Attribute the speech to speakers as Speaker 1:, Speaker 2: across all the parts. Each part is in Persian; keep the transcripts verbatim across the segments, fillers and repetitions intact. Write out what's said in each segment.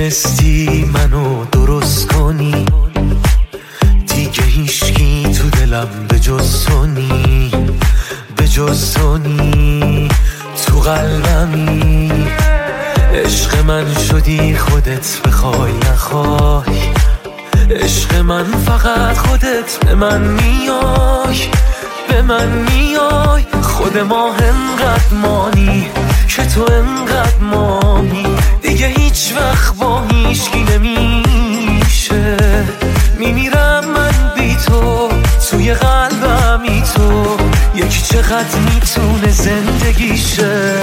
Speaker 1: تونستی منو درست کنی، دیگه هیچکی تو دلم به جز تو نی، به جز تو نی، تو قلبمی. عشق من شدی خودت بخوای نخوای، عشق من فقط خودت به من میای، به من میای. خود ما انقدر مانی که تو انقدر مانی، دیگه هیچ وقت با هیچکی نمیشه. میمیرم من بی تو، توی قلبمی تو، یکی چقدر میتونه زندگیشه.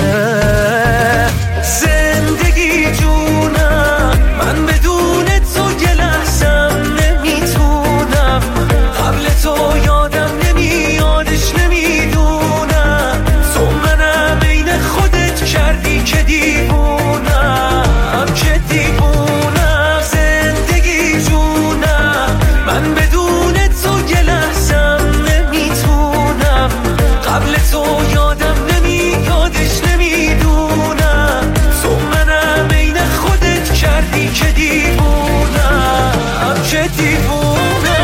Speaker 1: زندگی جونم، من بدون تو یه لحظم نمیتونم. قبل تو یادم نمیادش نمیدونم، تو منم عین خودت کردی که دیوونم، که دیوونم. زندگی جونم، من بدون تو یه لحظم نمیتونم. قبل تو یادم نمیادش نمیدونم، تو منم عین خودت کردی که دیوونم، که دیوونم.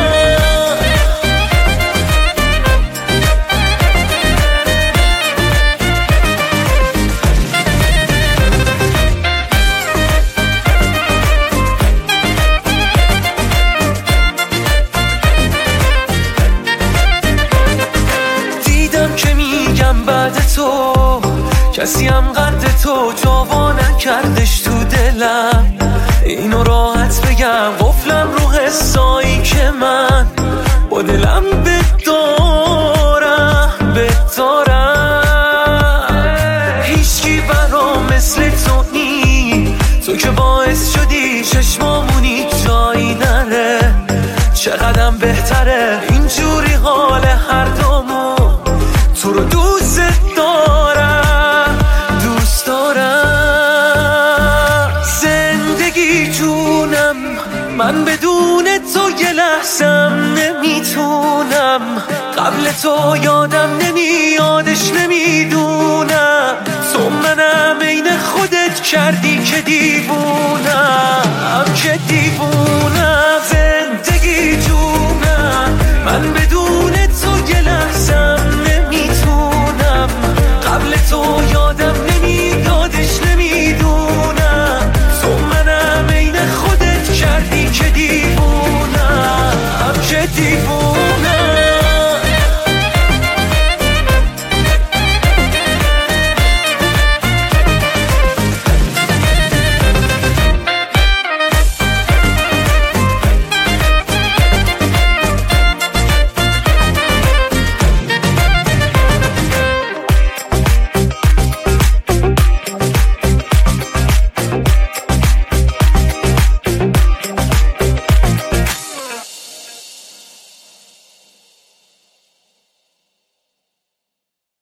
Speaker 1: دیدم که میگم بعد تو کسی هم قد تو جاوا نکردش تو دلم. اینو راحت بگم قفلم رو حسایی که من با دلم بدارم، بدارم. هیچکی برام مثل تو نی، تو که باعث شدی چشمامونی جایی نره. چقدرم بهتره اینجوری حال هر دومون، تو رو دوست دارم، دوست دارم. زندگی جونم، من بدون تو یه لحظم نمیتونم. قبل تو یادم نمیادش نمیدونم، تو منم عین خودت کردی که دیوونم، که دیوونم. زندگی جونم، من بدون تو یه لحظم نمیتونم. قبل تو یادم نمیادش نمیدونم، تو منم عین خودت کردی که دیوونم، که دیوونم.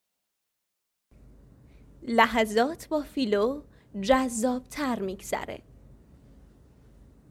Speaker 2: لحظات با فیلو جذاب تر میگذره.